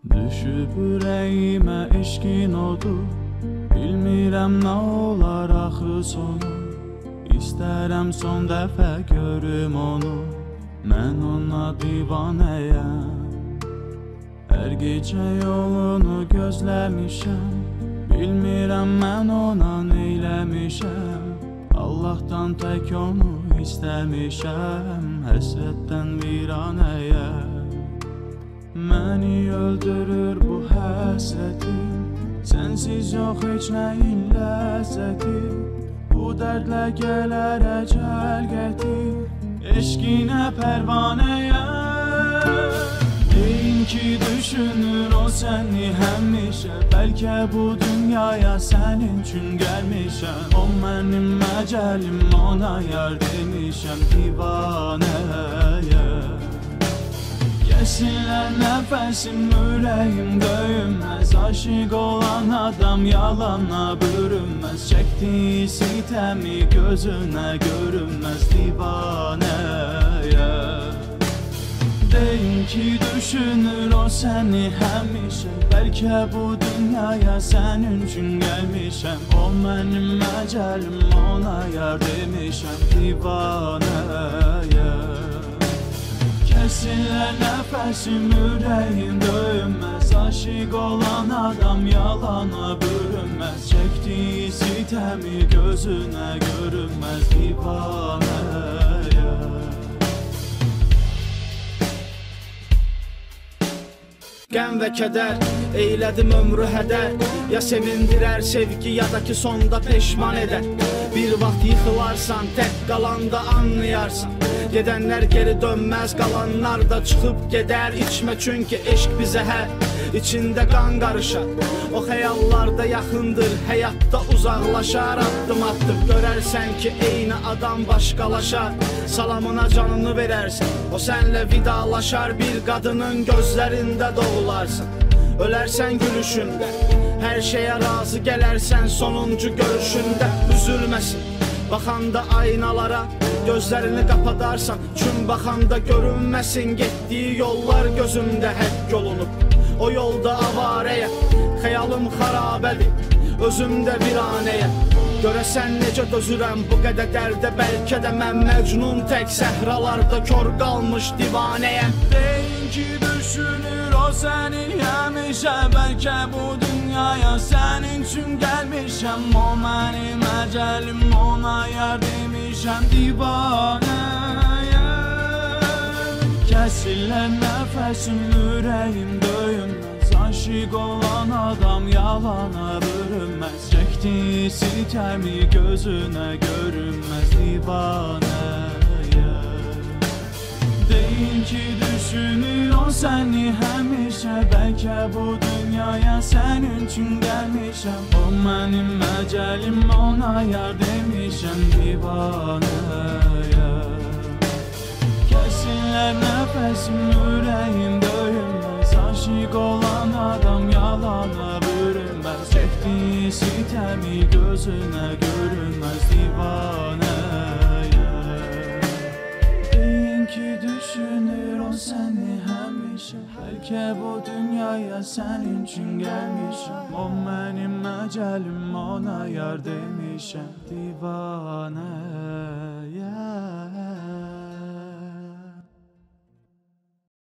Düşüb ürəyimə eşqin odu, bilmirəm nə olar axı sonu. İstərəm son dəfə görüm onu, mən ona divanəyəm. Hər gecə yolunu gözləmişəm, bilmirəm mən ona neyləmişəm. Allahdan tək onu istəmişəm, həsrətdən viranəyəm. Məni öldürür bu həsrətim, sənsiz yox heç nəyin ləzzəti. Bu dərdlə gələr əcəl gətir, eşqinə pərvanəyəm. Deyin ki düşünür o səni həmişə, bəlkə bu dünyaya sənin üçün gəlmişəm. O mənim əcəlim, ona yar demişəm, divanəyəm. Kəsinlər nəfəsim, ürəyim döyünməz, aşiq olan adam yalana bürünməz. Çəkdiyi sitəmi gözünə görünməz, divanəyəm. Deyin ki düşünür o səni həmişə, bəlkə bu dünyaya sənin üçün gəlmişəm. O mənim əcəlim, ona yar demişəm, divanəyəm. Kəsinlər nəfəsim, ürəyim döyünməz, aşiq olan adam yalana bürünməz. Çəkdiyi sitəmi gözünə görünməz, divanəyəm. Qəm və kədər, eylədim ömrü hədər. Ya sevindirər sevgi, ya da ki sonda peşman edər. Bir vaxt yıxılarsan, tək qalanda anlayarsan. Gedənlər geri dönməz, qalanlar da çıxıb gedər. İçmə çünki eşq bir zəhər, içində qan qarışar. O xəyallarda yaxındır, həyatda uzaqlaşar. Addım atdım, görərsən ki eyni adam başqalaşar. Salamına canını verərsən, o sənlə vidalaşar. Bir qadının gözlərində doğularsan, ölərsən gülüşündə. Hər şeyə razı gələrsən sonuncu görüşündə. Üzülməsin, baxanda aynalara gözlərini qapadarsan. Çün baxanda görünməsin, getdiyi yollar gözümdə həkk olunub. O yolda avarəyə, xəyalım xarabədir, özümdə viranəyə. Görəsən necə dözürəm bu qədər dərdə, bəlkə də mən məcnun tək səhralarda kör qalmış divanəyəm. Deyin ki düşünür o səni həmişə, bəlkə bu dünyaya sənin üçün gəlmişəm. O mənim əcəlim, ona yar demişəm, divanəyəm. Kəsillər nəfəsim, ürəyim döyünməz, aşiq olan adam yalana bürünməz. Çəkdiyi sitəmi gözünə görünməz, divanəyəm. Deyin ki düşünür o səni həmişə, bəlkə bu dünyaya sənin üçün gəlmişəm. O mənim əcəlim, ona yar demişəm, divanəyəm. Kəsinlər nəfəsim, ürəyim döyünməz, aşiq olan adam yalana bürünməz. Çəkdiyi sitəmi gözünə görünməz, divanəyəm. Deyin ki düşünür o səni həmişə, bəlkə bu dünyaya sənin üçün gəlmişəm. O mənim əcəlim, ona yar demişəm, divanəyəm.